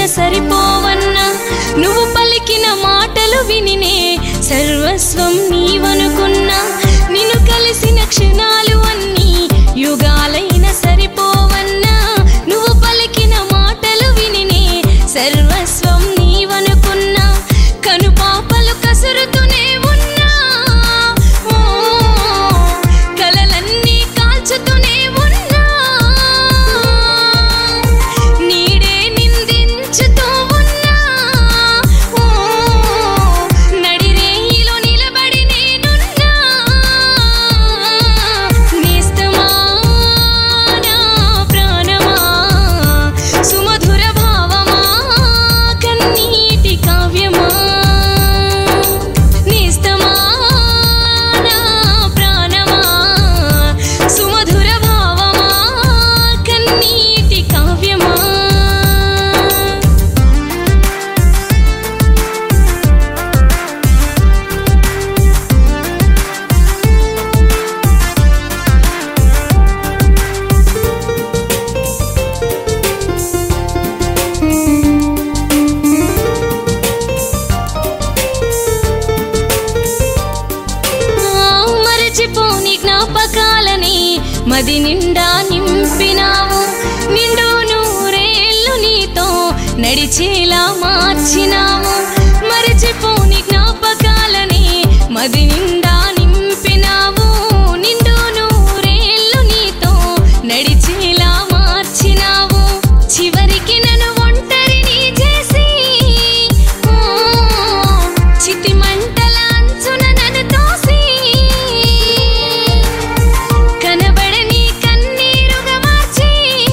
సరిపోవన్నా నువ్వు పలికిన మాటలు వినినే సర్వస్వం నీవనుకున్నా నిన్ను కలిసిన క్షణాలు అన్నీ యుగాలైన సరిపోవన్నా నువ్వు పలికిన మాటలు వినినే సర్వస్వం నీవనుకున్నా కనుపాపలు కసురుతూనే ఉన్నా కలలన్నీ కాల్చుతూనే ఉన్నా నీడే నిందించుతూ ఉన్నా నడిరేయిలో నిలబడి నేనున్నా నేస్తమా నా ప్రాణమా సుమధుర భావమా కన్నీటి కావ్యమా నేస్తమా నా ప్రాణమా సుమధుర భావమా కన్నీటి కావ్యమా మరచిపోని జ్ఞాపకాలని మది నిండా నింపినావు నిండు నూరేళ్ళు నీతో నడిచేలా మార్చినావు మరచిపోని జ్ఞాపకాలని మది నిండా నింపినావు నిండు నూరేళ్ళు నీతో నడిచేలా మార్చినావు చివరికి నన్ను ఒంటరిని చేసి చితి మంటల అంచున నన్ను తోసి కనబడని కన్నీరుగా మార్చి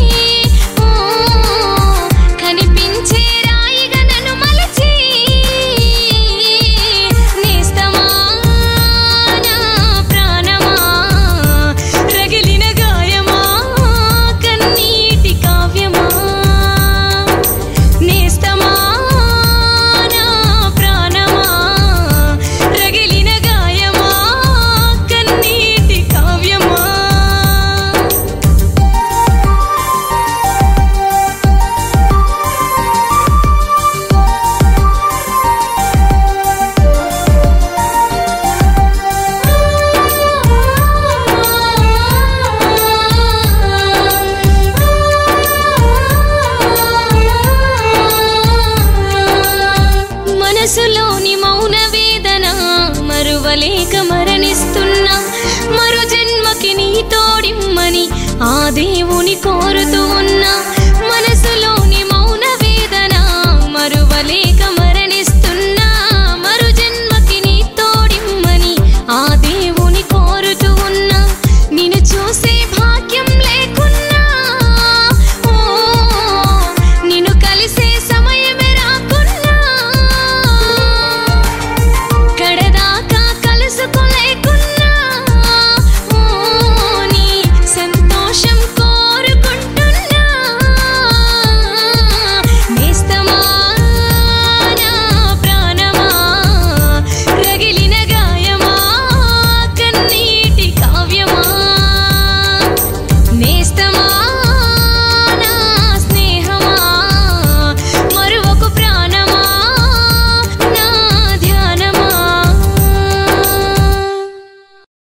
కనిపించే రాయిగా నన్ను మలచి నేస్తమా నా ప్రాణమా రగిలిన గాయమా కన్నీటి కావ్యమా నేస్తమా నా ప్రాణమా రగిలిన గాయమా కన్నీటి కావ్యమా మనసులోని మౌన వేదన మరువలేక మరణిస్తున్నా మరో జన్మకి నీ తోడిమ్మని ఆ దేవుని